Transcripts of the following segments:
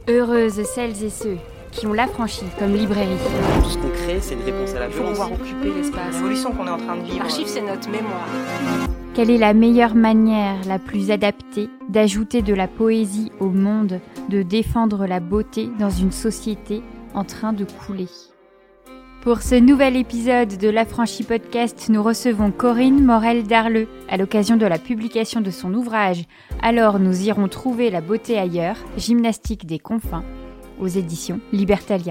Heureuses celles et ceux qui ont l'affranchi comme librairie. Tout ce qu'on crée, c'est une réponse à la violence. Pouvoir occuper l'espace. L'évolution qu'on est en train de vivre. L'archive, c'est notre mémoire. Quelle est la meilleure manière, la plus adaptée, d'ajouter de la poésie au monde, de défendre la beauté dans une société en train de couler? Pour ce nouvel épisode de l'Affranchi Podcast, nous recevons Corinne Morel-Darleux à l'occasion de la publication de son ouvrage « Alors nous irons trouver la beauté ailleurs, gymnastique des confins » aux éditions Libertalia.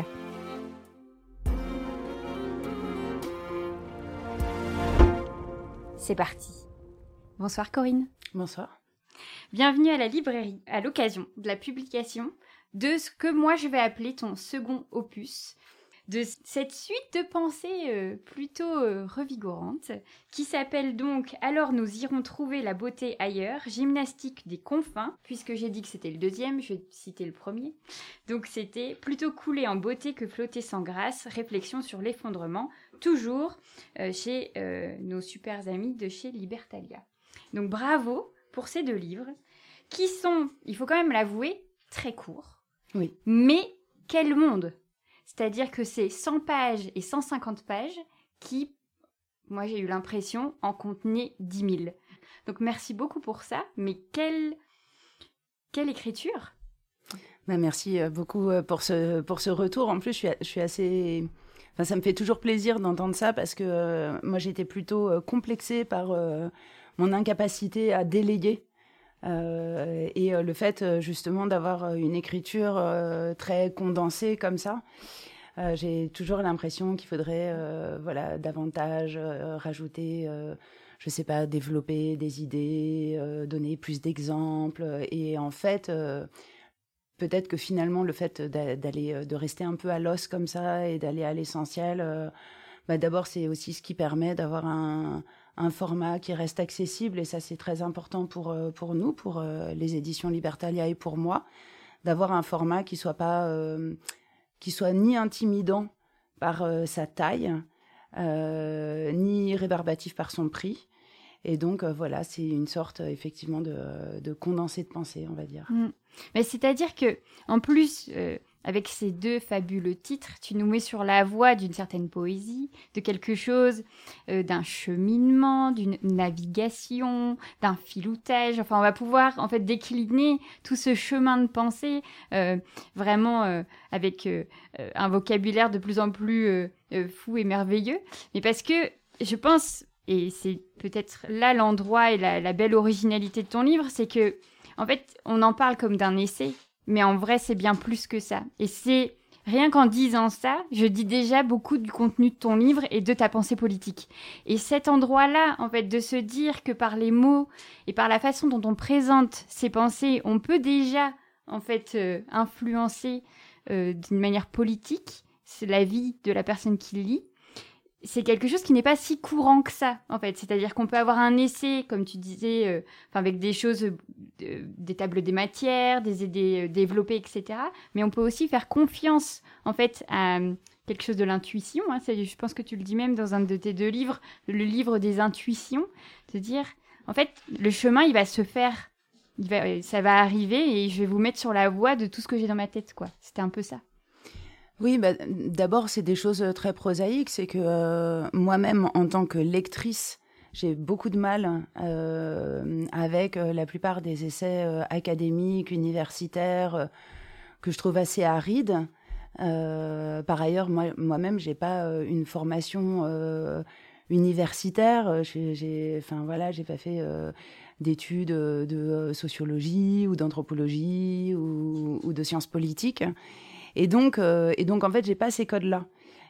C'est parti. Bonsoir Corinne. Bonsoir. Bienvenue à la librairie à l'occasion de la publication de ce que moi je vais appeler ton second opus, de cette suite de pensées plutôt revigorante qui s'appelle donc « Alors nous irons trouver la beauté ailleurs, gymnastique des confins », puisque j'ai dit que c'était le deuxième, je vais citer le premier. Donc c'était « Plutôt couler en beauté que flotter sans grâce, réflexion sur l'effondrement », toujours chez nos super amis de chez Libertalia. Donc bravo pour ces deux livres qui sont, il faut quand même l'avouer, très courts. Oui. Mais quel monde! C'est-à-dire que c'est 100 pages et 150 pages qui, moi j'ai eu l'impression, en contenaient 10 000. Donc merci beaucoup pour ça, mais quelle écriture! Merci beaucoup pour ce retour. En plus, je suis assez... Enfin, ça me fait toujours plaisir d'entendre ça parce que moi j'étais plutôt complexée par mon incapacité à déléguer. Et le fait justement d'avoir une écriture très condensée comme ça, j'ai toujours l'impression qu'il faudrait davantage rajouter, je sais pas, développer des idées, donner plus d'exemples. Et en fait, peut-être que finalement le fait de rester un peu à l'os comme ça et d'aller à l'essentiel, d'abord c'est aussi ce qui permet d'avoir un format qui reste accessible, et ça c'est très important pour nous, pour les éditions Libertalia et pour moi, d'avoir un format qui soit ni intimidant par sa taille, ni rébarbatif par son prix. Et donc c'est une sorte effectivement de condensé de pensée, on va dire. Mais c'est-à-dire que en plus avec ces deux fabuleux titres, tu nous mets sur la voie d'une certaine poésie, de quelque chose, d'un cheminement, d'une navigation, d'un filoutage. Enfin, on va pouvoir en fait décliner tout ce chemin de pensée vraiment avec un vocabulaire de plus en plus fou et merveilleux. Mais parce que je pense, et c'est peut-être là l'endroit et la belle originalité de ton livre, c'est que en fait, on en parle comme d'un essai. Mais en vrai, c'est bien plus que ça. Et c'est, rien qu'en disant ça, je dis déjà beaucoup du contenu de ton livre et de ta pensée politique. Et cet endroit-là, en fait, de se dire que par les mots et par la façon dont on présente ses pensées, on peut déjà, en fait, influencer d'une manière politique la vie de la personne qui lit. C'est quelque chose qui n'est pas si courant que ça, en fait. C'est-à-dire qu'on peut avoir un essai, comme tu disais, avec des choses, des tables des matières, des idées développées, etc. Mais on peut aussi faire confiance, en fait, à quelque chose de l'intuition. Hein. Je pense que tu le dis même dans un de tes deux livres, le livre des intuitions. De dire, en fait, le chemin, il va se faire. Ça va arriver et je vais vous mettre sur la voie de tout ce que j'ai dans ma tête, quoi. C'était un peu ça. Oui, d'abord, c'est des choses très prosaïques. C'est que moi-même, en tant que lectrice, j'ai beaucoup de mal avec la plupart des essais académiques, universitaires, que je trouve assez arides. Par ailleurs, moi-même, j'ai pas une formation universitaire. J'ai pas fait d'études de sociologie ou d'anthropologie ou de sciences politiques. Et donc, en fait, j'ai pas ces codes-là.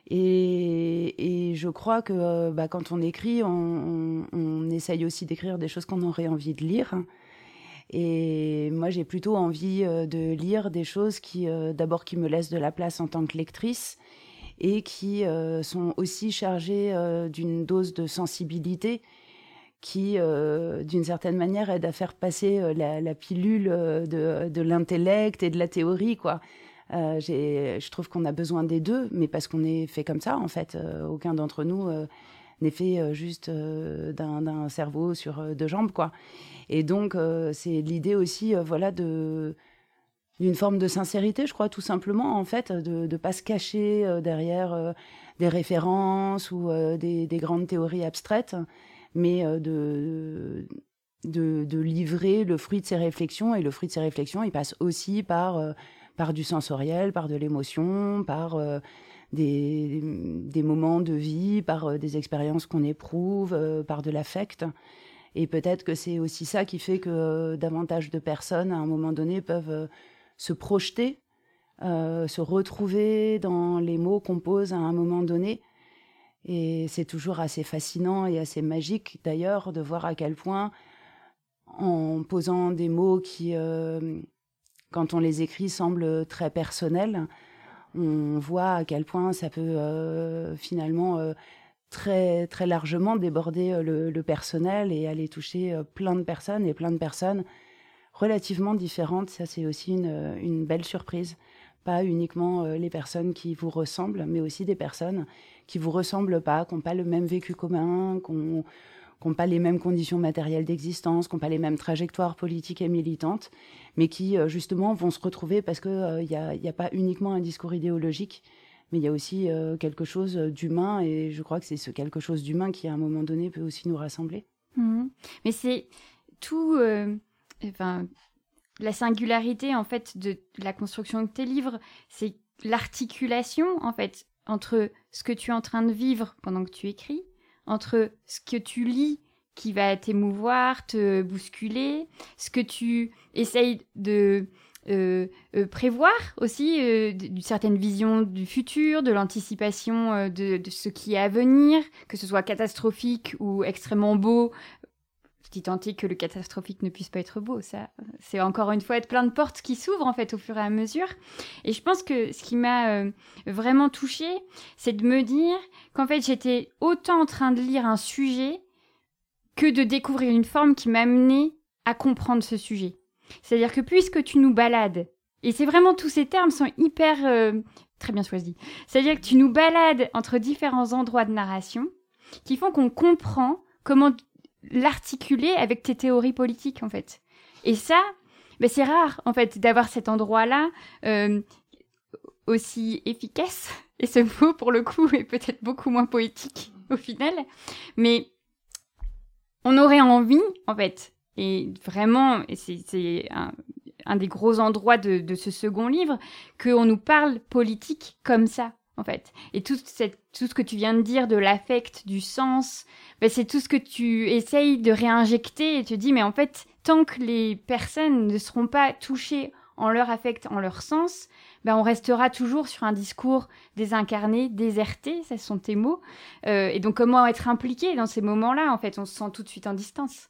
Et je crois que quand on écrit, on essaye aussi d'écrire des choses qu'on aurait envie de lire. Et moi, j'ai plutôt envie de lire des choses qui me laissent de la place en tant que lectrice et qui sont aussi chargées d'une dose de sensibilité qui, d'une certaine manière, aide à faire passer la pilule de l'intellect et de la théorie, quoi. Je trouve qu'on a besoin des deux, mais parce qu'on est fait comme ça, en fait. Aucun d'entre nous n'est fait juste d'un cerveau sur deux jambes, quoi. Et donc, c'est l'idée aussi, d'une forme de sincérité, je crois, tout simplement, en fait, de ne pas se cacher derrière des références ou des grandes théories abstraites, mais de livrer le fruit de ses réflexions. Et le fruit de ses réflexions, il passe aussi par du sensoriel, par de l'émotion, par des moments de vie, par des expériences qu'on éprouve, par de l'affect. Et peut-être que c'est aussi ça qui fait que davantage de personnes, à un moment donné, peuvent se projeter, se retrouver dans les mots qu'on pose à un moment donné. Et c'est toujours assez fascinant et assez magique, d'ailleurs, de voir à quel point, en posant des mots qui, quand on les écrit, semblent très personnels, on voit à quel point ça peut finalement très, très largement déborder le personnel et aller toucher plein de personnes relativement différentes. Ça, c'est aussi une belle surprise. Pas uniquement les personnes qui vous ressemblent, mais aussi des personnes qui vous ressemblent pas, qui n'ont pas le même vécu commun, qui n'ont pas les mêmes conditions matérielles d'existence, qui n'ont pas les mêmes trajectoires politiques et militantes, mais qui, justement, vont se retrouver parce qu'il n'y a pas uniquement un discours idéologique, mais il y a aussi quelque chose d'humain, et je crois que c'est ce quelque chose d'humain qui, à un moment donné, peut aussi nous rassembler. Mmh. Mais c'est tout... la singularité, en fait, de la construction de tes livres, c'est l'articulation, en fait, entre ce que tu es en train de vivre pendant que tu écris, entre ce que tu lis qui va t'émouvoir, te bousculer, ce que tu essayes de prévoir aussi, d'une certaine vision du futur, de l'anticipation de ce qui est à venir, que ce soit catastrophique ou extrêmement beau, si tant est que le catastrophique ne puisse pas être beau. Ça, c'est encore une fois être plein de portes qui s'ouvrent en fait au fur et à mesure. Et je pense que ce qui m'a vraiment touchée, c'est de me dire qu'en fait j'étais autant en train de lire un sujet que de découvrir une forme qui m'amenait à comprendre ce sujet. C'est-à-dire que puisque tu nous balades, et c'est vraiment tous ces termes sont hyper très bien choisis, c'est-à-dire que tu nous balades entre différents endroits de narration qui font qu'on comprend comment l'articuler avec tes théories politiques, en fait. Et ça, c'est rare, en fait, d'avoir cet endroit-là aussi efficace. Et ce mot, pour le coup, est peut-être beaucoup moins poétique, au final. Mais on aurait envie, en fait, et vraiment, et c'est un des gros endroits de ce second livre, qu'on nous parle politique comme ça, en fait. Et tout ce que tu viens de dire de l'affect, du sens, c'est tout ce que tu essayes de réinjecter et te dis, mais en fait, tant que les personnes ne seront pas touchées en leur affect, en leur sens, on restera toujours sur un discours désincarné, déserté, ce sont tes mots. Et donc, comment être impliqué dans ces moments-là, en fait, on se sent tout de suite en distance.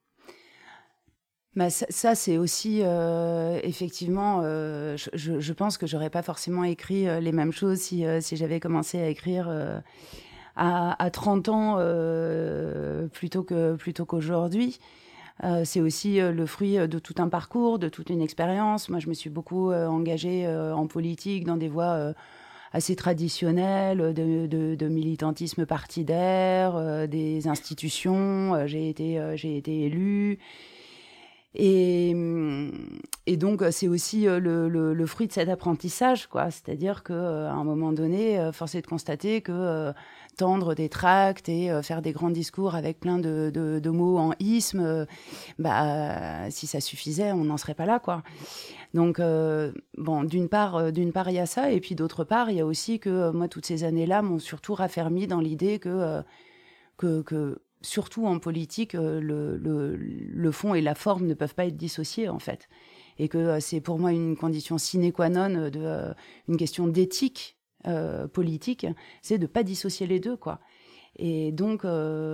Ça, c'est aussi, effectivement, je pense que j'aurais pas forcément écrit les mêmes choses si j'avais commencé à écrire à 30 ans plutôt qu'aujourd'hui. C'est aussi le fruit de tout un parcours, de toute une expérience. Moi, je me suis beaucoup engagée en politique dans des voies assez traditionnelles de militantisme partidaire, des institutions. J'ai été élue. Et donc, c'est aussi le fruit de cet apprentissage, quoi. C'est-à-dire qu'à un moment donné, force est de constater que tendre des tracts et faire des grands discours avec plein de mots en isme, si ça suffisait, on n'en serait pas là, quoi. Donc, d'une part, il y a ça, et puis d'autre part, il y a aussi que moi, toutes ces années-là m'ont surtout raffermi dans l'idée que surtout en politique, le fond et la forme ne peuvent pas être dissociés, en fait. Et que c'est pour moi une condition sine qua non une question d'éthique politique, c'est de ne pas dissocier les deux, quoi. Et donc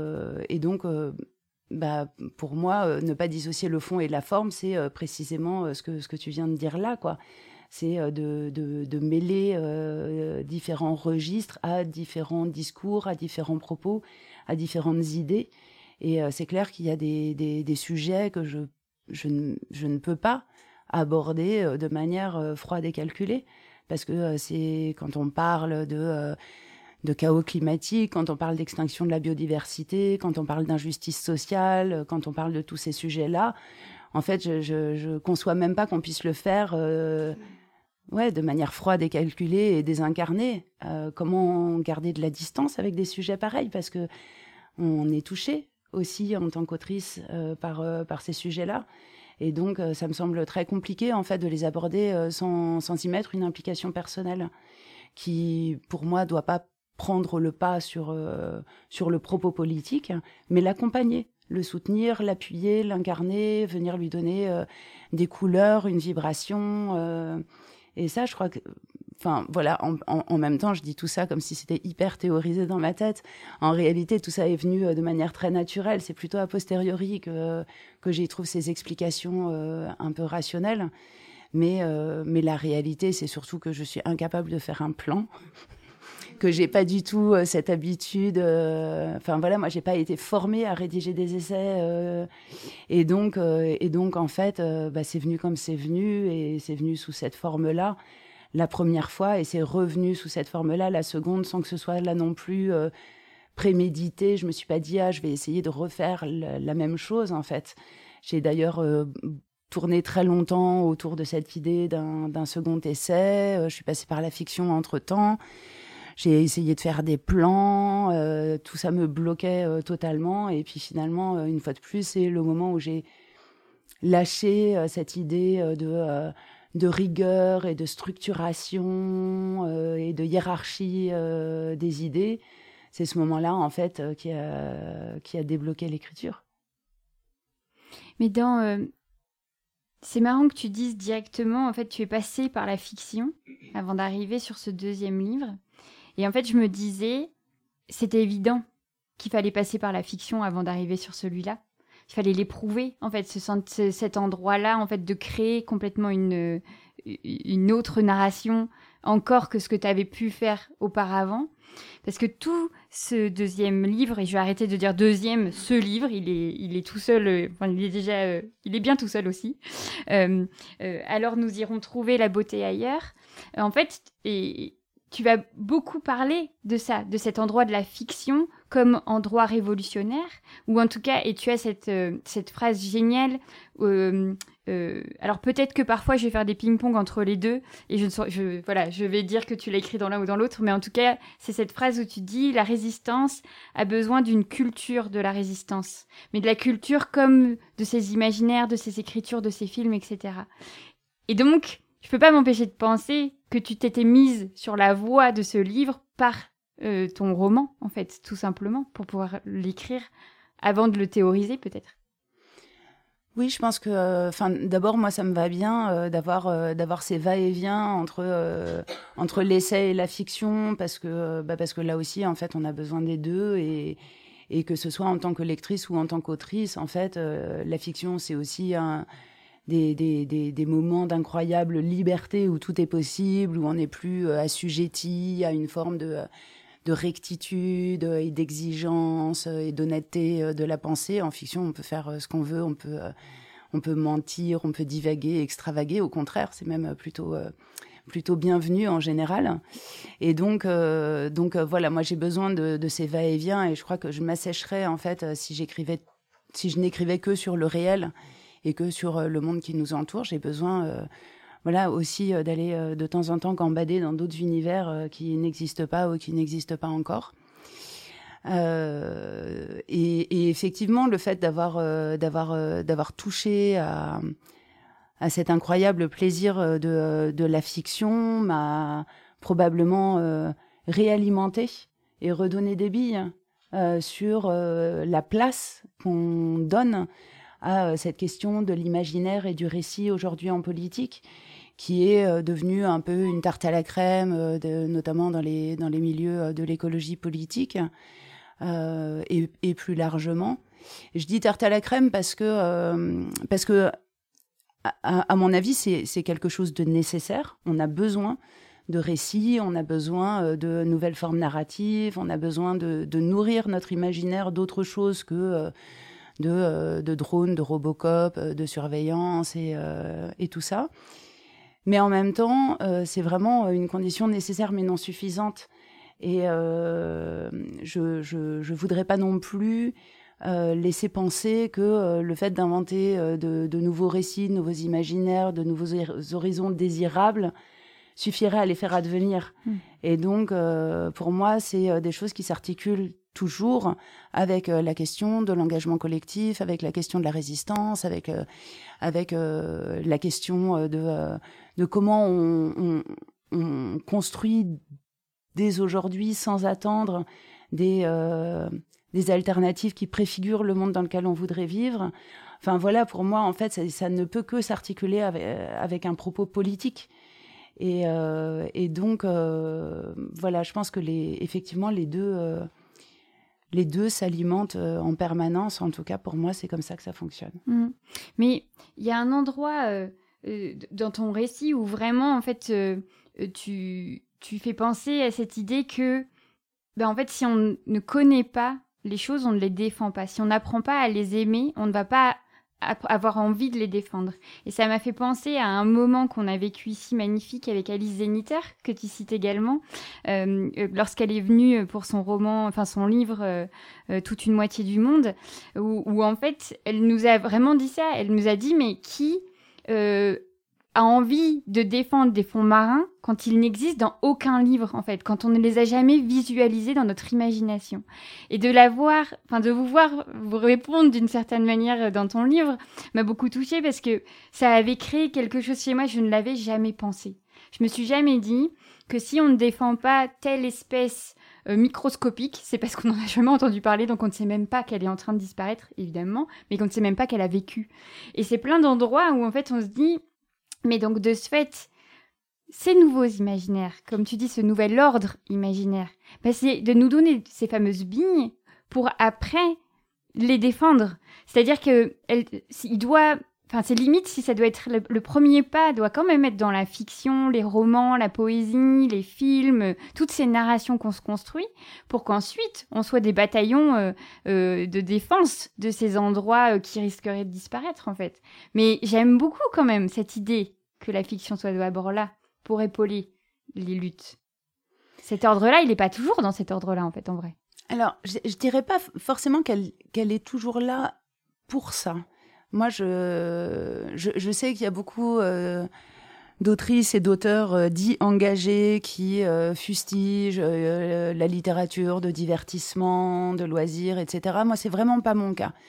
pour moi, ne pas dissocier le fond et la forme, c'est précisément ce que tu viens de dire là, quoi. C'est de mêler différents registres à différents discours, à différents propos, à différentes idées. Et c'est clair qu'il y a des sujets que je ne peux pas aborder de manière froide et calculée. Parce que c'est quand on parle de chaos climatique, quand on parle d'extinction de la biodiversité, quand on parle d'injustice sociale, quand on parle de tous ces sujets-là, en fait, je conçois même pas qu'on puisse le faire de manière froide et calculée et désincarnée. Comment garder de la distance avec des sujets pareils, parce que on est touché aussi en tant qu'autrice par ces sujets-là. Et donc, ça me semble très compliqué, en fait, de les aborder sans y mettre une implication personnelle qui, pour moi, doit pas prendre le pas sur le propos politique, mais l'accompagner, le soutenir, l'appuyer, l'incarner, venir lui donner des couleurs, une vibration. Et ça, je crois que... Enfin, voilà, en même temps, je dis tout ça comme si c'était hyper théorisé dans ma tête. En réalité, tout ça est venu de manière très naturelle. C'est plutôt a posteriori que j'y trouve ces explications un peu rationnelles. Mais la réalité, c'est surtout que je suis incapable de faire un plan, que j'ai pas du tout cette habitude. Enfin, voilà, moi, j'ai pas été formée à rédiger des essais. Et donc, en fait, c'est venu comme c'est venu, et c'est venu sous cette forme-là. La première fois, et c'est revenu sous cette forme-là la seconde, sans que ce soit là non plus prémédité. Je me suis pas dit je vais essayer de refaire la même chose, en fait. J'ai d'ailleurs tourné très longtemps autour de cette idée d'un second essai. Je suis passée par la fiction entre-temps. J'ai essayé de faire des plans. Tout ça me bloquait totalement. Et puis finalement, une fois de plus, c'est le moment où j'ai lâché cette idée de rigueur et de structuration et de hiérarchie des idées. C'est ce moment-là, en fait, qui a débloqué l'écriture. Mais c'est marrant que tu dises directement, en fait, tu es passée par la fiction avant d'arriver sur ce deuxième livre. Et en fait, je me disais, c'était évident qu'il fallait passer par la fiction avant d'arriver sur celui-là. Il fallait l'éprouver, en fait, cet endroit-là, en fait, de créer complètement une autre narration encore que ce que tu avais pu faire auparavant. Parce que tout ce deuxième livre, et je vais arrêter de dire deuxième, ce livre, il est tout seul, il est bien tout seul aussi. Alors nous irons trouver la beauté ailleurs. En fait, et tu vas beaucoup parler de ça, de cet endroit de la fiction comme endroit révolutionnaire, ou en tout cas, et tu as cette phrase géniale. Alors peut-être que parfois je vais faire des ping-pong entre les deux, et je vais dire que tu l'as écrit dans l'un ou dans l'autre, mais en tout cas, c'est cette phrase où tu dis la résistance a besoin d'une culture de la résistance, mais de la culture comme de ses imaginaires, de ses écritures, de ses films, etc. Et donc, je peux pas m'empêcher de penser que tu t'étais mise sur la voie de ce livre par ton roman, en fait, tout simplement, pour pouvoir l'écrire avant de le théoriser, peut-être. Oui, je pense que, d'abord, moi, ça me va bien d'avoir ces va-et-vient entre l'essai et la fiction, parce que là aussi, en fait, on a besoin des deux, et que ce soit en tant que lectrice ou en tant qu'autrice, en fait, la fiction, c'est aussi des moments d'incroyable liberté où tout est possible, où on n'est plus assujetti à une forme de rectitude et d'exigence et d'honnêteté de la pensée. En fiction, on peut faire ce qu'on veut, on peut mentir, on peut divaguer, extravaguer. Au contraire, c'est même plutôt bienvenu en général. Et donc voilà, moi j'ai besoin de ces va-et-vient, et je crois que je m'assècherais, en fait, si je n'écrivais que sur le réel et que sur le monde qui nous entoure. J'ai besoin aussi d'aller de temps en temps gambader dans d'autres univers qui n'existent pas ou qui n'existent pas encore. Et effectivement, le fait d'avoir touché à cet incroyable plaisir de la fiction m'a probablement réalimenté et redonné des billes sur la place qu'on donne à cette question de l'imaginaire et du récit aujourd'hui en politique, qui est devenue un peu une tarte à la crème, notamment dans les milieux de l'écologie politique, et plus largement. Je dis tarte à la crème parce que à mon avis, c'est quelque chose de nécessaire. On a besoin de récits, on a besoin de nouvelles formes narratives, on a besoin de nourrir notre imaginaire d'autre chose que de drones, de Robocop, de surveillance et tout ça. Mais en même temps, c'est vraiment une condition nécessaire mais non suffisante. Et je voudrais pas non plus laisser penser que le fait d'inventer de nouveaux récits, de nouveaux imaginaires, de nouveaux horizons désirables suffirait à les faire advenir. Et donc, pour moi, c'est des choses qui s'articulent toujours avec la question de l'engagement collectif, avec la question de la résistance, avec la question de comment on construit dès aujourd'hui, sans attendre, des alternatives qui préfigurent le monde dans lequel on voudrait vivre. Enfin voilà, pour moi, en fait, ça ne peut que s'articuler avec un propos politique. Et donc, voilà, je pense que effectivement, les deux s'alimentent en permanence. En tout cas, pour moi, c'est comme ça que ça fonctionne. Mais il y a un endroit dans ton récit où vraiment, en fait, tu fais penser à cette idée que, en fait, si on ne connaît pas les choses, on ne les défend pas. Si on n'apprend pas à les aimer, on ne va pas avoir envie de les défendre. Et ça m'a fait penser à un moment qu'on a vécu ici magnifique avec Alice Zeniter, que tu cites également, lorsqu'elle est venue pour son roman, enfin son livre Toute une moitié du monde, où en fait, elle nous a vraiment dit ça. Elle nous a dit, mais qui a envie de défendre des fonds marins quand ils n'existent dans aucun livre, en fait, quand on ne les a jamais visualisés dans notre imagination. Et de vous voir vous répondre d'une certaine manière dans ton livre m'a beaucoup touchée parce que ça avait créé quelque chose chez moi, je ne l'avais jamais pensé. Je me suis jamais dit que si on ne défend pas telle espèce microscopique, c'est parce qu'on n'en a jamais entendu parler, donc on ne sait même pas qu'elle est en train de disparaître, évidemment, mais qu'on ne sait même pas qu'elle a vécu. Et c'est plein d'endroits où, en fait, on se dit, mais donc, de ce fait, ces nouveaux imaginaires, comme tu dis, ce nouvel ordre imaginaire, c'est de nous donner ces fameuses billes pour après les défendre. C'est-à-dire que c'est limite si ça doit être le premier pas, doit quand même être dans la fiction, les romans, la poésie, les films, toutes ces narrations qu'on se construit, pour qu'ensuite on soit des bataillons de défense de ces endroits qui risqueraient de disparaître, en fait. Mais j'aime beaucoup quand même cette idée que la fiction soit d'abord là pour épauler les luttes. Cet ordre-là, il n'est pas toujours dans cet ordre-là, en fait, en vrai. Alors, je dirais pas forcément qu'elle est toujours là pour ça. Moi, je sais qu'il y a beaucoup d'autrices et d'auteurs dits engagés qui fustigent la littérature de divertissement, de loisirs, etc. Moi, c'est vraiment pas mon cas.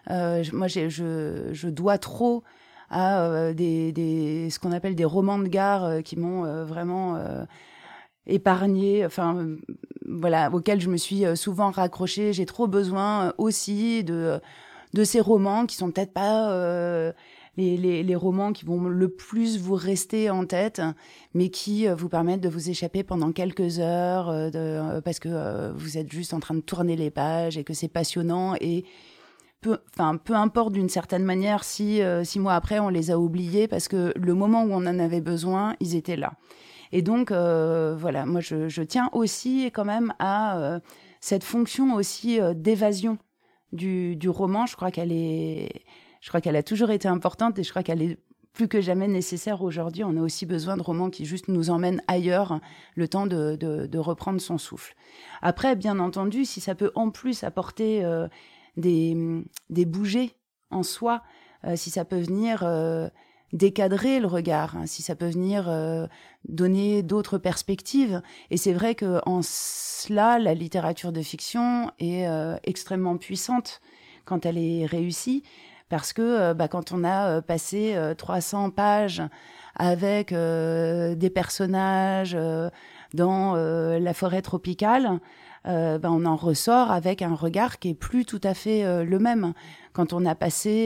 Je dois trop à ce qu'on appelle des romans de gare qui m'ont vraiment épargné, enfin voilà, auxquels je me suis souvent raccrochée. J'ai trop besoin aussi de ces romans qui sont peut-être pas les romans qui vont le plus vous rester en tête, mais qui vous permettent de vous échapper pendant quelques heures parce que vous êtes juste en train de tourner les pages et que c'est passionnant. Et peu importe d'une certaine manière si 6 mois après on les a oubliés, parce que le moment où on en avait besoin, ils étaient là. Et donc voilà, moi je tiens aussi quand même à cette fonction aussi d'évasion du roman. Je crois qu'elle a toujours été importante et je crois qu'elle est plus que jamais nécessaire aujourd'hui. On a aussi besoin de romans qui juste nous emmènent ailleurs, le temps de reprendre son souffle. Après, bien entendu, si ça peut en plus apporter des bougées en soi, si ça peut venir décadrer le regard, si ça peut venir donner d'autres perspectives. Et c'est vrai qu'en cela, la littérature de fiction est extrêmement puissante quand elle est réussie, parce que quand on a passé 300 pages avec des personnages dans la forêt tropicale, on en ressort avec un regard qui est plus tout à fait le même. Quand on a passé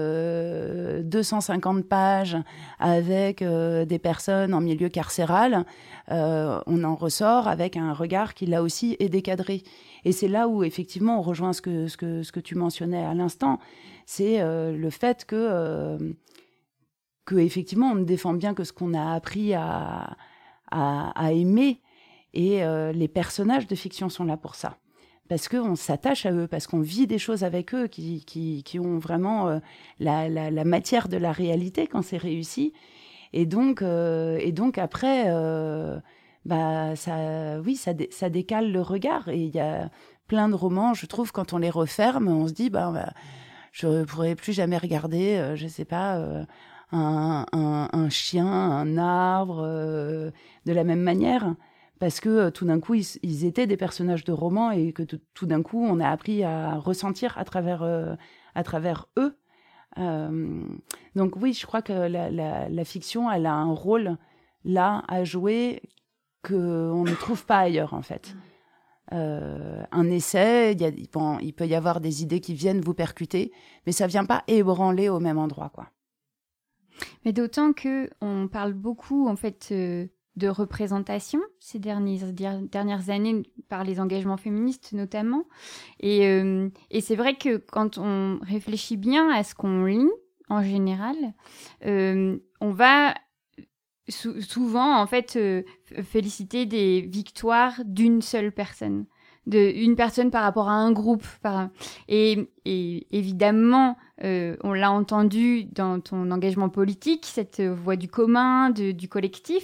250 pages avec des personnes en milieu carcéral, on en ressort avec un regard qui là aussi est décadré. Et c'est là où effectivement on rejoint ce que tu mentionnais à l'instant, c'est le fait que effectivement on ne défend bien que ce qu'on a appris à aimer. Et les personnages de fiction sont là pour ça. Parce qu'on s'attache à eux, parce qu'on vit des choses avec eux qui ont vraiment la matière de la réalité quand c'est réussi. Et donc après, ça décale le regard. Et il y a plein de romans, je trouve, quand on les referme, on se dit, je ne pourrais plus jamais regarder, je ne sais pas, un chien, un arbre, de la même manière. Parce que tout d'un coup, ils étaient des personnages de romans et que tout d'un coup, on a appris à ressentir à travers eux. Donc oui, je crois que la fiction, elle a un rôle là à jouer qu'on ne trouve pas ailleurs, en fait. Un essai, il peut y avoir des idées qui viennent vous percuter, mais ça ne vient pas ébranler au même endroit, quoi. Mais d'autant qu'on parle beaucoup, en fait, de représentation ces dernières années par les engagements féministes notamment. Et c'est vrai que quand on réfléchit bien à ce qu'on lit, en général, on va souvent, en fait, féliciter des victoires d'une seule personne. Une personne par rapport à un groupe. Et évidemment, on l'a entendu dans ton engagement politique, cette voix du commun, du collectif,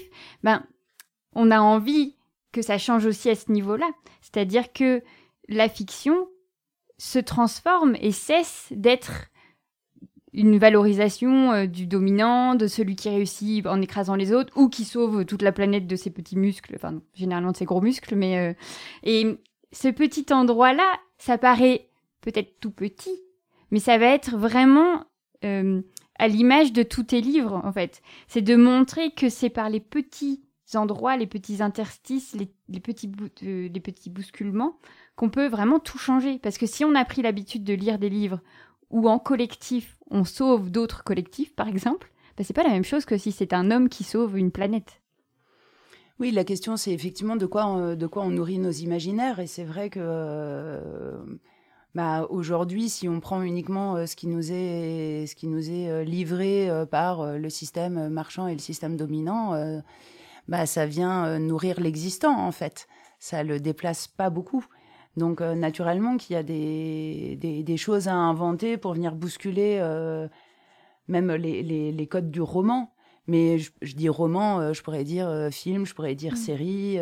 on a envie que ça change aussi à ce niveau-là. C'est-à-dire que la fiction se transforme et cesse d'être une valorisation du dominant, de celui qui réussit en écrasant les autres, ou qui sauve toute la planète de ses petits muscles, généralement de ses gros muscles, mais... Et ce petit endroit-là, ça paraît peut-être tout petit, mais ça va être vraiment à l'image de tous tes livres, en fait. C'est de montrer que c'est par les petits endroits, les petits interstices, les petits bousculements, qu'on peut vraiment tout changer. Parce que si on a pris l'habitude de lire des livres où en collectif, on sauve d'autres collectifs, par exemple, c'est pas la même chose que si c'est un homme qui sauve une planète. Oui, la question, c'est effectivement de quoi on nourrit nos imaginaires. Et c'est vrai que aujourd'hui, si on prend uniquement ce qui nous est livré par le système marchand et le système dominant, ça vient nourrir l'existant, en fait. Ça le déplace pas beaucoup. Donc, naturellement, qu'il y a des choses à inventer pour venir bousculer même les codes du roman. Mais je dis roman, je pourrais dire film, je pourrais dire série,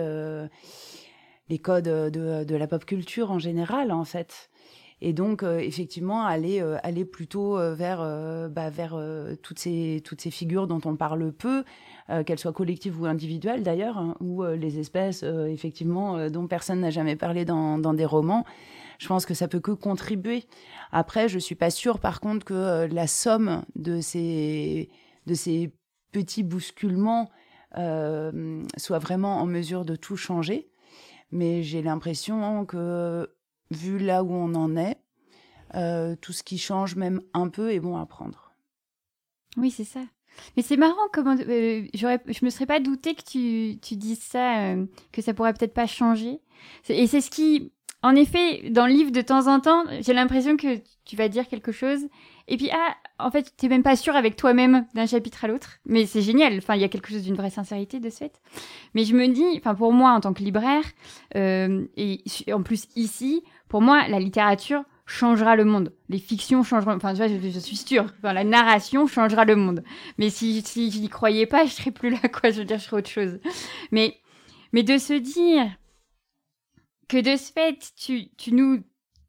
les codes de la pop culture en général, en fait. Et donc, effectivement, aller plutôt vers toutes ces figures dont on parle peu, qu'elles soient collectives ou individuelles d'ailleurs, hein, ou les espèces, effectivement, dont personne n'a jamais parlé dans des romans. Je pense que ça peut que contribuer. Après, je suis pas sûre, par contre, que la somme de ces petits bousculements soit vraiment en mesure de tout changer. Mais j'ai l'impression que, vu là où on en est, tout ce qui change même un peu est bon à prendre. Oui, c'est ça. Mais c'est marrant, je me serais pas douté que tu dises ça, que ça pourrait peut-être pas changer. Et c'est ce qui... En effet, dans le livre, de temps en temps, j'ai l'impression que tu vas dire quelque chose, et puis, en fait, t'es même pas sûr avec toi-même d'un chapitre à l'autre. Mais c'est génial. Il y a quelque chose d'une vraie sincérité de ce fait. Mais je me dis, pour moi, en tant que libraire, et en plus ici, pour moi, la littérature changera le monde. Les fictions changeront... je suis sûre. La narration changera le monde. Mais si je n'y croyais pas, je serais plus là, quoi. Je veux dire, je serais autre chose. Mais de se dire que de ce fait, tu nous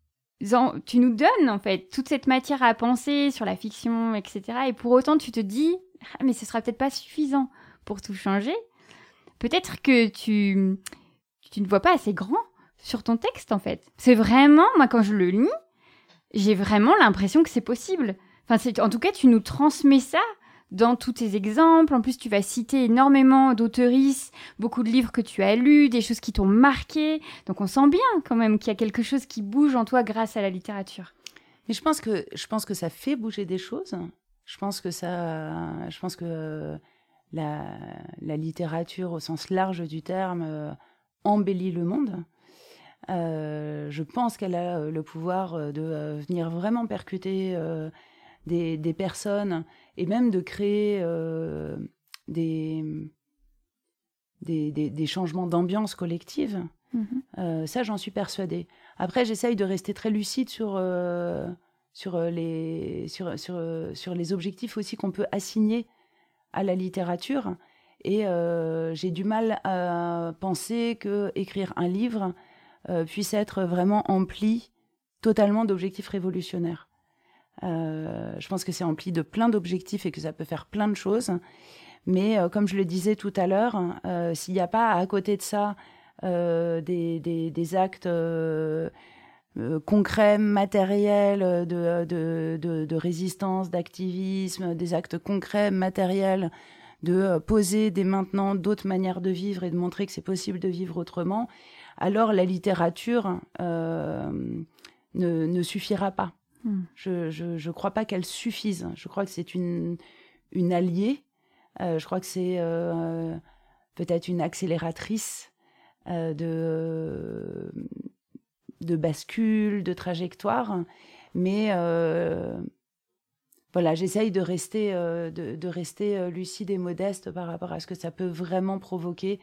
donnes, en fait, toute cette matière à penser sur la fiction, etc. Et pour autant, tu te dis, mais ce sera peut-être pas suffisant pour tout changer. Peut-être que tu ne vois pas assez grand sur ton texte, en fait. C'est vraiment, moi, quand je le lis, j'ai vraiment l'impression que c'est possible. En tout cas, tu nous transmets ça dans tous tes exemples. En plus, tu vas citer énormément d'auteuristes, beaucoup de livres que tu as lus, des choses qui t'ont marqué. Donc, on sent bien quand même qu'il y a quelque chose qui bouge en toi grâce à la littérature. Mais je pense que ça fait bouger des choses. Je pense que la littérature, au sens large du terme, embellit le monde. Je pense qu'elle a le pouvoir de venir vraiment percuter des personnes et même de créer des changements d'ambiance collective. Ça, j'en suis persuadée. Après, j'essaye de rester très lucide sur les objectifs aussi qu'on peut assigner à la littérature. Et j'ai du mal à penser que écrire un livre puisse être vraiment empli totalement d'objectifs révolutionnaires. Je pense que c'est empli de plein d'objectifs et que ça peut faire plein de choses. Mais comme je le disais tout à l'heure, s'il n'y a pas à côté de ça des actes concrets, matériels, de résistance, d'activisme, des actes concrets, matériels, de poser dès maintenant d'autres manières de vivre et de montrer que c'est possible de vivre autrement, alors la littérature ne suffira pas. Je ne crois pas qu'elle suffise. Je crois que c'est une alliée. Je crois que c'est peut-être une accélératrice de bascule, de trajectoire. Mais voilà, j'essaye de rester lucide et modeste par rapport à ce que ça peut vraiment provoquer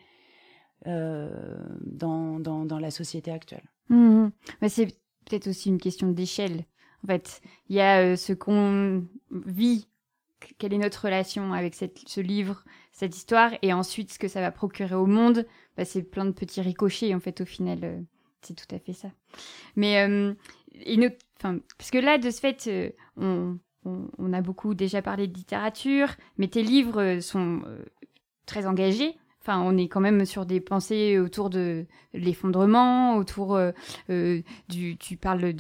dans la société actuelle. Mais c'est peut-être aussi une question d'échelle. En fait, il y a ce qu'on vit, quelle est notre relation avec ce livre, cette histoire, et ensuite ce que ça va procurer au monde, c'est plein de petits ricochets, en fait, au final, c'est tout à fait ça. Mais, parce que là, de ce fait, on a beaucoup déjà parlé de littérature, mais tes livres sont très engagés. Enfin, on est quand même sur des pensées autour de l'effondrement, autour tu parles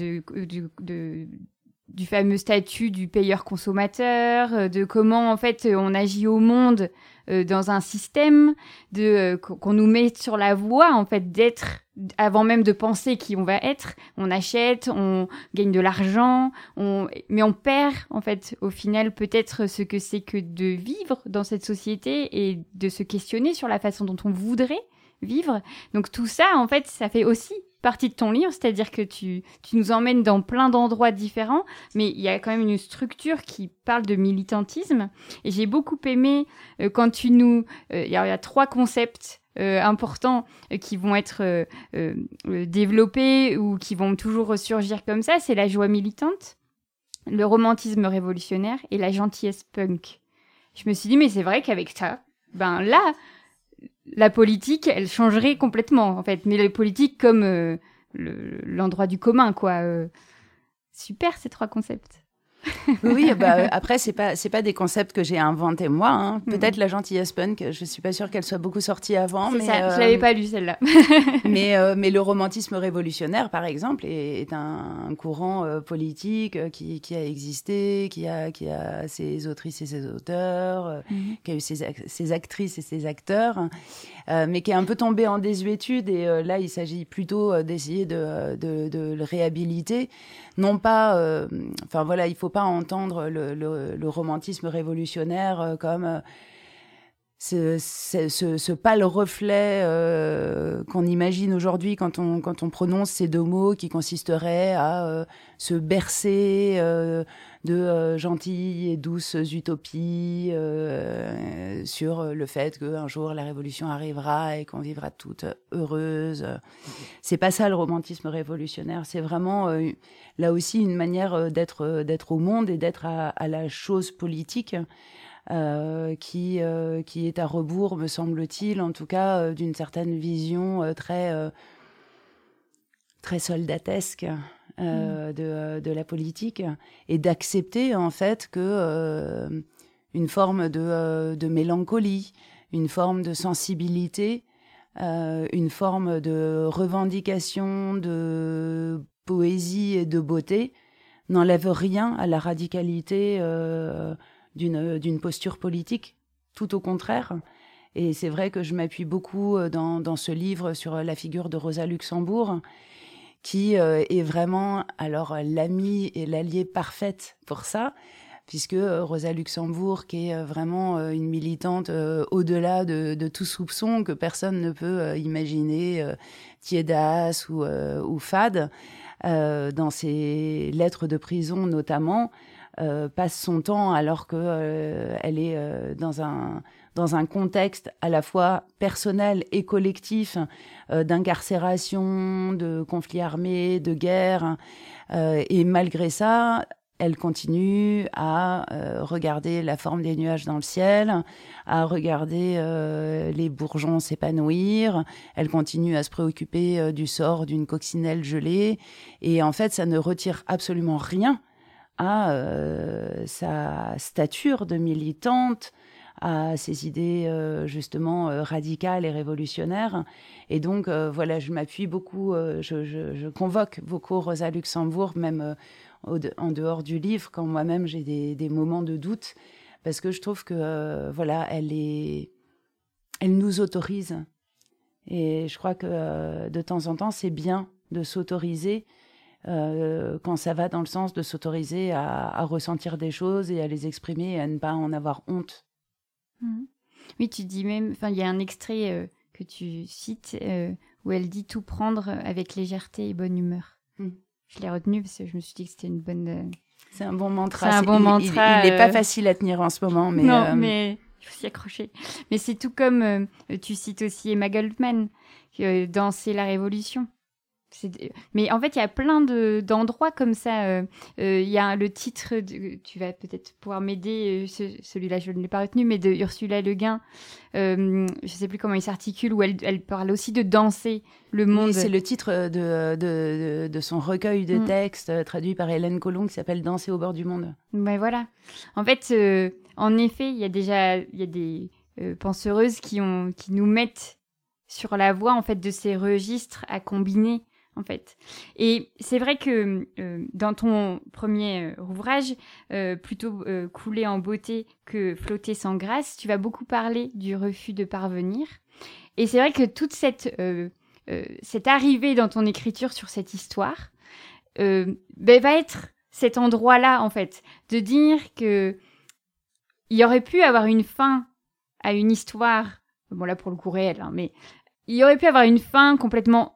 du fameux statut du payeur-consommateur, de comment en fait on agit au monde dans un système, qu'on nous met sur la voie en fait d'être, avant même de penser qui on va être, on achète, on gagne de l'argent, mais on perd en fait au final peut-être ce que c'est que de vivre dans cette société et de se questionner sur la façon dont on voudrait vivre. Donc tout ça en fait ça fait aussi partie de ton livre, c'est-à-dire que tu nous emmènes dans plein d'endroits différents, mais il y a quand même une structure qui parle de militantisme. Et j'ai beaucoup aimé quand tu nous... Il y a 3 concepts importants qui vont être développés ou qui vont toujours ressurgir comme ça. C'est la joie militante, le romantisme révolutionnaire et la gentillesse punk. Je me suis dit, mais c'est vrai qu'avec ça, là... la politique, elle changerait complètement, en fait. Mais la politique comme l'endroit du commun, quoi. Super, ces 3 concepts. Oui, après, c'est pas des concepts que j'ai inventés moi. Hein. Peut-être la gentillesse punk, je suis pas sûre qu'elle soit beaucoup sortie avant. C'est ça, je l'avais pas lu, celle-là. mais le romantisme révolutionnaire, par exemple, est un courant politique qui a existé, qui a ses autrices et ses auteurs, qui a eu ses actrices et ses acteurs, mais qui est un peu tombé en désuétude. Et là, il s'agit plutôt d'essayer de le réhabiliter. Non pas... voilà, il faut pas entendre le romantisme révolutionnaire comme ce pâle reflet qu'on imagine aujourd'hui quand on prononce ces 2 mots qui consisteraient à se bercer de gentilles et douces utopies sur le fait qu'un jour la révolution arrivera et qu'on vivra toutes heureuses. C'est pas ça le romantisme révolutionnaire, c'est vraiment là aussi une manière d'être au monde et d'être à la chose politique. Qui est à rebours, me semble-t-il, en tout cas, d'une certaine vision très soldatesque de la politique, et d'accepter en fait que une forme de mélancolie, une forme de sensibilité, une forme de revendication, de poésie et de beauté n'enlève rien à la radicalité d'une posture politique, tout au contraire. Et c'est vrai que je m'appuie beaucoup dans ce livre sur la figure de Rosa Luxembourg, qui est vraiment l'amie et l'alliée parfaite pour ça, puisque Rosa Luxembourg, qui est vraiment une militante au-delà de tout soupçon, que personne ne peut imaginer tiédasse ou fade, dans ses lettres de prison notamment, passe son temps, alors qu'elle est dans un contexte à la fois personnel et collectif d'incarcération, de conflits armés, de guerre. Et malgré ça, elle continue à regarder la forme des nuages dans le ciel, à regarder les bourgeons s'épanouir. Elle continue à se préoccuper du sort d'une coccinelle gelée. Et en fait, ça ne retire absolument rien à sa stature de militante, à ses idées justement radicales et révolutionnaires. Et donc, voilà, je m'appuie beaucoup, je convoque beaucoup Rosa Luxembourg, même en dehors du livre, quand moi-même j'ai des moments de doute, parce que je trouve que, voilà, elle nous autorise. Et je crois que de temps en temps, c'est bien de s'autoriser quand ça va dans le sens de s'autoriser à ressentir des choses et à les exprimer et à ne pas en avoir honte. Oui, tu dis même, enfin, il y a un extrait que tu cites où elle dit tout prendre avec légèreté et bonne humeur. Je l'ai retenu parce que je me suis dit que c'était une bonne. C'est un bon mantra. C'est un bon mantra. Il n'est pas facile à tenir en ce moment, mais. Non, mais il faut s'y accrocher. Mais c'est tout comme tu cites aussi Emma Goldman, Danser la Révolution. Mais en fait, il y a plein d'endroits comme ça. Il y a le titre, tu vas peut-être pouvoir m'aider, celui-là je ne l'ai pas retenu, mais de Ursula Le Guin. Je ne sais plus comment il s'articule, où elle parle aussi de danser le monde. Oui, c'est le titre de son recueil de textes traduit par Hélène Colomb qui s'appelle « Danser au bord du monde ». Ben voilà. En fait, en effet, il y a des penseuses qui nous mettent sur la voie en fait, de ces registres à combiner. En fait. Et c'est vrai que dans ton premier ouvrage, plutôt couler en beauté que flotter sans grâce, tu vas beaucoup parler du refus de parvenir. Et c'est vrai que toute cette arrivée dans ton écriture sur cette histoire va être cet endroit-là, en fait, de dire que il y aurait pu avoir une fin à une histoire, bon là pour le coup réel, hein, mais il y aurait pu avoir une fin complètement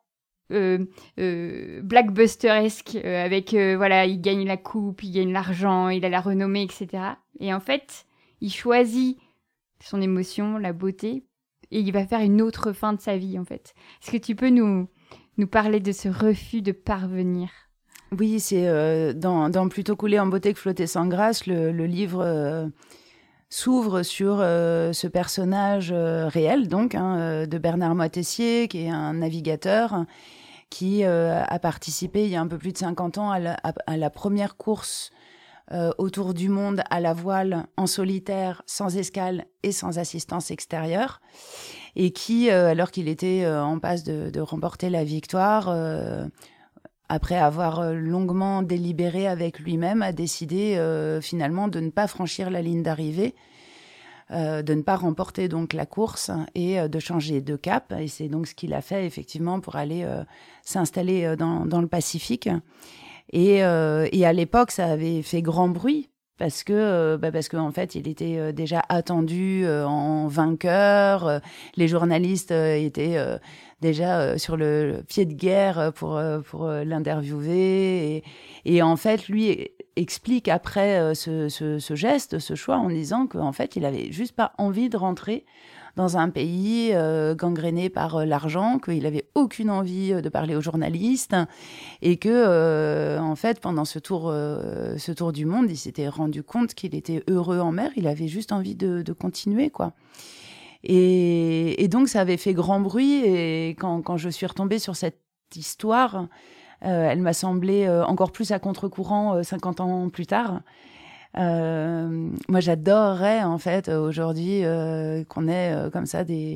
blackbusteresque avec voilà, il gagne la coupe, il gagne l'argent, il a la renommée, etc. Et en fait, il choisit son émotion, la beauté, et il va faire une autre fin de sa vie, en fait. Est-ce que tu peux nous parler de ce refus de parvenir ? Oui, c'est dans Plutôt couler en beauté que flotter sans grâce, le livre s'ouvre sur ce personnage réel, donc, de Bernard Moitessier, qui est un navigateur qui a participé il y a un peu plus de 50 ans à la première course autour du monde à la voile, en solitaire, sans escale et sans assistance extérieure, et qui, alors qu'il était en passe de remporter la victoire, après avoir longuement délibéré avec lui-même, a décidé finalement de ne pas franchir la ligne d'arrivée, de ne pas remporter donc la course et de changer de cap. Et c'est donc ce qu'il a fait effectivement pour aller s'installer dans le Pacifique. Et à l'époque, ça avait fait grand bruit parce que en fait, il était déjà attendu en vainqueur. Les journalistes étaient déjà sur le pied de guerre pour l'interviewer. Et en fait, lui explique après ce geste, ce choix, en disant qu'en fait, il avait juste pas envie de rentrer dans un pays gangréné par l'argent, qu'il avait aucune envie de parler aux journalistes, et que en fait, pendant ce tour du monde, il s'était rendu compte qu'il était heureux en mer. Il avait juste envie de continuer, quoi. Et donc, ça avait fait grand bruit. Et quand je suis retombée sur cette histoire, elle m'a semblé encore plus à contre-courant 50 ans plus tard. Moi, j'adorerais, en fait, aujourd'hui, qu'on ait comme ça des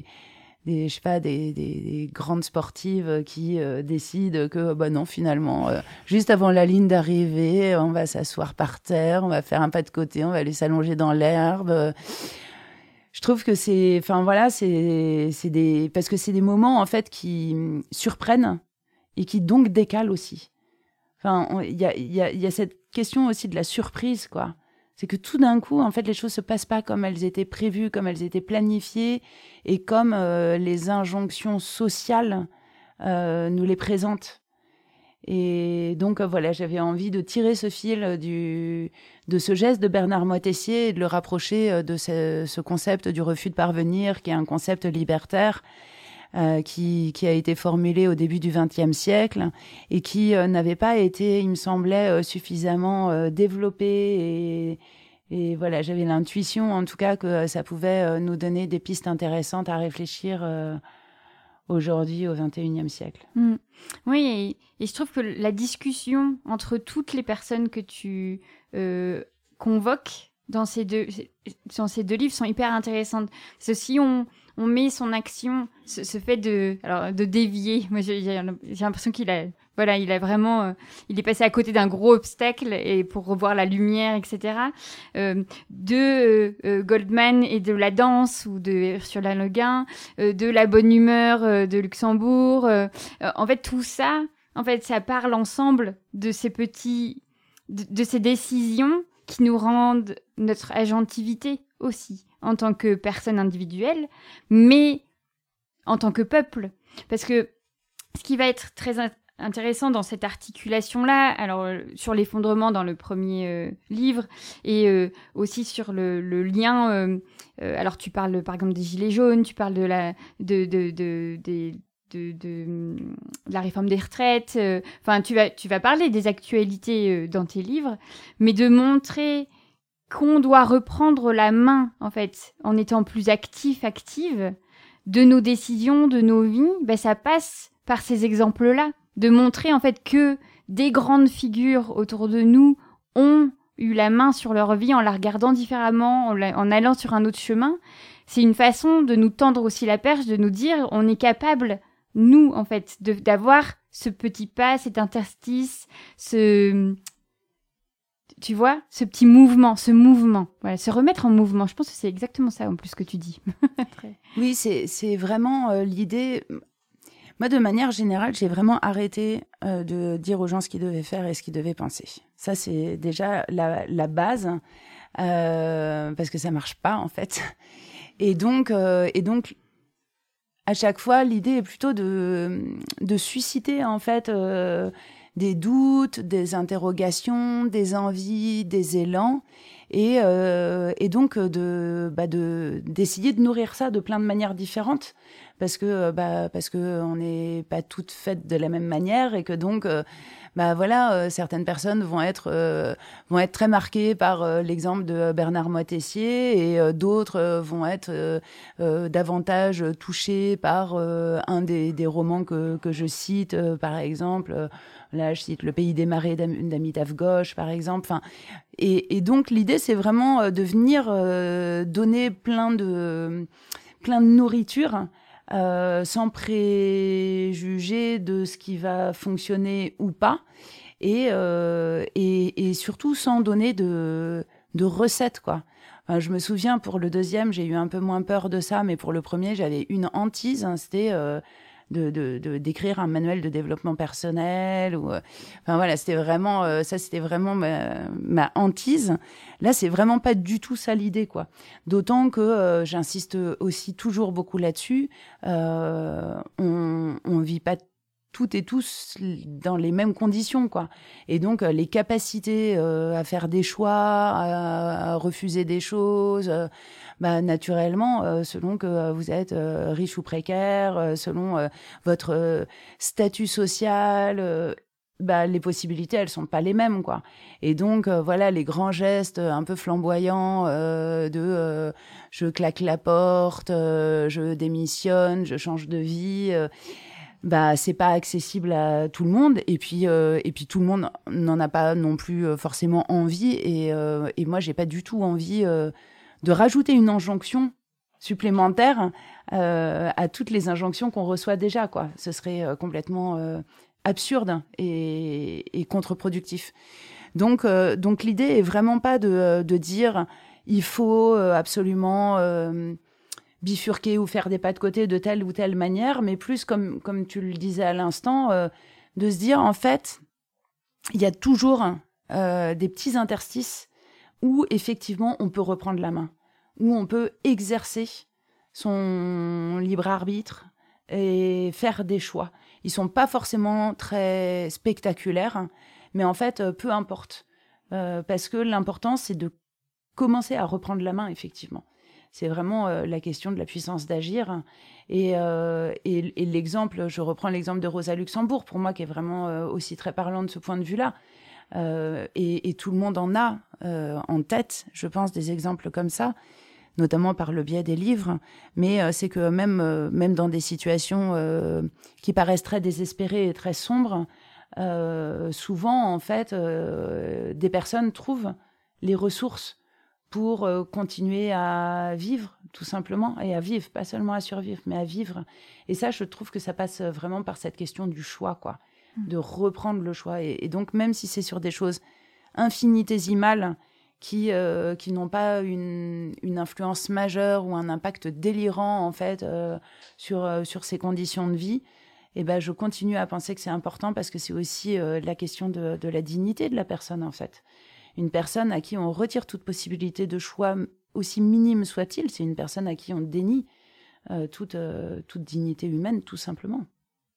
grandes sportives qui décident que, non, finalement, juste avant la ligne d'arrivée, on va s'asseoir par terre, on va faire un pas de côté, on va aller s'allonger dans l'herbe. Je trouve que parce que c'est des moments, en fait, qui surprennent et qui donc décalent aussi. Enfin, il y a cette question aussi de la surprise, quoi. C'est que tout d'un coup, en fait, les choses se passent pas comme elles étaient prévues, comme elles étaient planifiées, et comme les injonctions sociales nous les présentent. Et donc, voilà, j'avais envie de tirer ce fil de ce geste de Bernard Moitessier et de le rapprocher de ce concept du refus de parvenir, qui est un concept libertaire, qui a été formulé au début du XXe siècle et qui n'avait pas été, il me semblait, suffisamment développé. Et voilà, j'avais l'intuition, en tout cas, que ça pouvait nous donner des pistes intéressantes à réfléchir aujourd'hui au XXIe siècle. Oui, et je trouve que la discussion entre toutes les personnes que tu convoques dans ces deux livres sont hyper intéressantes. Parce que si on met son action, ce fait de dévier, moi j'ai l'impression qu'il a vraiment, il est passé à côté d'un gros obstacle et pour revoir la lumière, etc. De Goldman et de la danse ou de Ursula Le Guin, de la bonne humeur de Luxembourg. En fait, tout ça, ça parle ensemble de ces de ces décisions qui nous rendent notre agentivité aussi en tant que personne individuelle, mais en tant que peuple. Parce que ce qui va être très intéressant dans cette articulation-là, alors sur l'effondrement dans le premier livre, et aussi sur le lien, alors tu parles par exemple des Gilets jaunes, tu parles de la réforme des retraites, enfin tu vas parler des actualités dans tes livres, mais de montrer qu'on doit reprendre la main, en fait, en étant plus active de nos décisions, de nos vies, ça passe par ces exemples-là, de montrer en fait que des grandes figures autour de nous ont eu la main sur leur vie en la regardant différemment, en allant sur un autre chemin. C'est une façon de nous tendre aussi la perche, de nous dire on est capable, nous, en fait, d'avoir ce petit pas, cet interstice, tu vois, ce petit mouvement, voilà, se remettre en mouvement. Je pense que c'est exactement ça, en plus, que tu dis. Oui, c'est vraiment l'idée. Moi, de manière générale, j'ai vraiment arrêté de dire aux gens ce qu'ils devaient faire et ce qu'ils devaient penser. Ça, c'est déjà la base, parce que ça marche pas, en fait. Et donc, à chaque fois, l'idée est plutôt de susciter, en fait, des doutes, des interrogations, des envies, des élans, et donc d'essayer de nourrir ça de plein de manières différentes, parce que on n'est pas toutes faites de la même manière, et que donc certaines personnes vont être très marquées par l'exemple de Bernard Moitessier, et d'autres vont être davantage touchées par un des romans que je cite, par exemple. Là, je cite Le Pays des Marais d'Amitav Ghosh, par exemple. Enfin, et donc, l'idée, c'est vraiment de venir donner plein de nourriture, sans préjuger de ce qui va fonctionner ou pas, et surtout sans donner de recettes, quoi. Enfin, je me souviens, pour le deuxième, j'ai eu un peu moins peur de ça, mais pour le premier, j'avais une hantise, hein, c'était d'écrire un manuel de développement personnel, ou enfin voilà, c'était vraiment c'était vraiment ma hantise. Là, c'est vraiment pas du tout ça l'idée, quoi. D'autant que j'insiste aussi toujours beaucoup là-dessus, on vit pas toutes et tous dans les mêmes conditions, quoi. Et donc, les capacités à faire des choix, à refuser des choses, naturellement, selon que vous êtes riche ou précaire, selon votre statut social, les possibilités, elles sont pas les mêmes, quoi. Et donc, voilà, les grands gestes un peu flamboyants je claque la porte, je démissionne, je change de vie, c'est pas accessible à tout le monde, et puis tout le monde n'en a pas non plus forcément envie, et moi j'ai pas du tout envie de rajouter une injonction supplémentaire à toutes les injonctions qu'on reçoit déjà, quoi. Ce serait complètement absurde et contre-productif. Donc l'idée est vraiment pas de dire il faut absolument bifurquer ou faire des pas de côté de telle ou telle manière, mais plus, comme tu le disais à l'instant, de se dire, en fait, il y a toujours des petits interstices où, effectivement, on peut reprendre la main, où on peut exercer son libre arbitre et faire des choix. Ils sont pas forcément très spectaculaires, mais en fait, peu importe. Parce que l'important, c'est de commencer à reprendre la main, effectivement. C'est vraiment la question de la puissance d'agir. Et l'exemple, je reprends l'exemple de Rosa Luxembourg, pour moi, qui est vraiment aussi très parlant de ce point de vue-là. Et tout le monde en a en tête, je pense, des exemples comme ça, notamment par le biais des livres. Mais c'est que même dans des situations qui paraissent très désespérées et très sombres, souvent, en fait, des personnes trouvent les ressources pour continuer à vivre, tout simplement, et à vivre, pas seulement à survivre, mais à vivre. Et ça, je trouve que ça passe vraiment par cette question du choix, quoi, de reprendre le choix. Et donc, même si c'est sur des choses infinitésimales qui n'ont pas une influence majeure ou un impact délirant, en fait, sur ces conditions de vie, eh ben, je continue à penser que c'est important parce que c'est aussi la question de la dignité de la personne, en fait. Une personne à qui on retire toute possibilité de choix, aussi minime soit-il, c'est une personne à qui on dénie toute dignité humaine, tout simplement.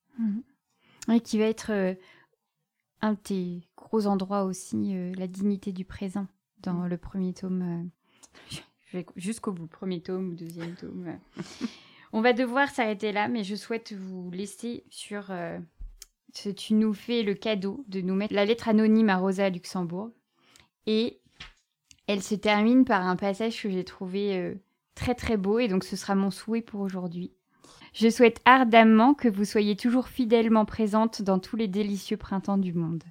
Et qui va être un de tes gros endroits aussi, la dignité du présent, dans le premier tome. Je vais jusqu'au bout, premier tome ou deuxième tome. On va devoir s'arrêter là, mais je souhaite vous laisser sur... tu nous fais le cadeau de nous mettre la lettre anonyme à Rosa Luxembourg. Et elle se termine par un passage que j'ai trouvé très très beau, et donc ce sera mon souhait pour aujourd'hui. Je souhaite ardemment que vous soyez toujours fidèlement présente dans tous les délicieux printemps du monde.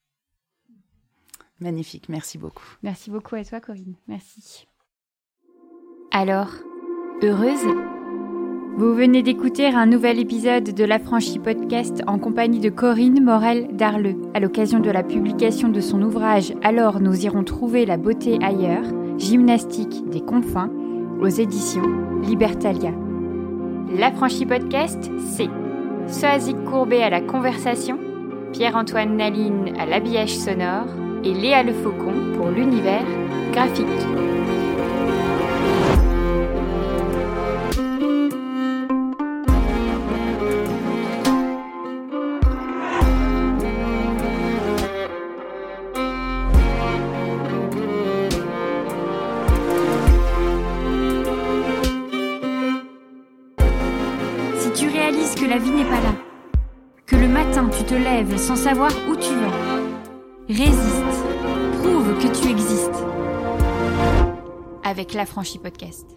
Magnifique, merci beaucoup. Merci beaucoup à toi, Corinne. Merci. Alors, heureuse ? Vous venez d'écouter un nouvel épisode de l'Affranchi Podcast en compagnie de Corinne Morel-Darleux, à l'occasion de la publication de son ouvrage « Alors nous irons trouver la beauté ailleurs, gymnastique des confins » aux éditions Libertalia. L'Affranchi Podcast, c'est Soazic Courbet à la conversation, Pierre-Antoine Naline à l'habillage sonore et Léa Le Faucon pour l'univers graphique. Que la vie n'est pas là, que le matin tu te lèves sans savoir où tu vas. Résiste, prouve que tu existes. Avec l'Affranchi Podcast.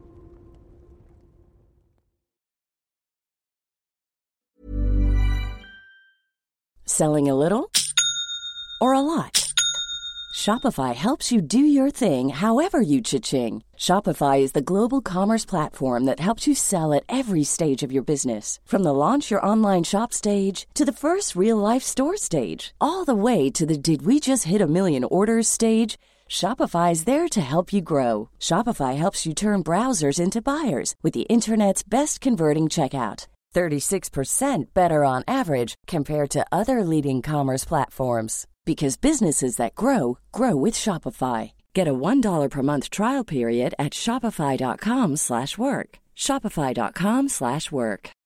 Selling a little or a lot? Shopify helps you do your thing however you cha-ching. Shopify is the global commerce platform that helps you sell at every stage of your business. From the launch your online shop stage to the first real-life store stage, all the way to the did we just hit a million orders stage. Shopify's there to help you grow. Shopify helps you turn browsers into buyers with the internet's best converting checkout. 36% better on average compared to other leading commerce platforms. Because businesses that grow, grow with Shopify. Get a $1 per month trial period at shopify.com/work. Shopify.com/work.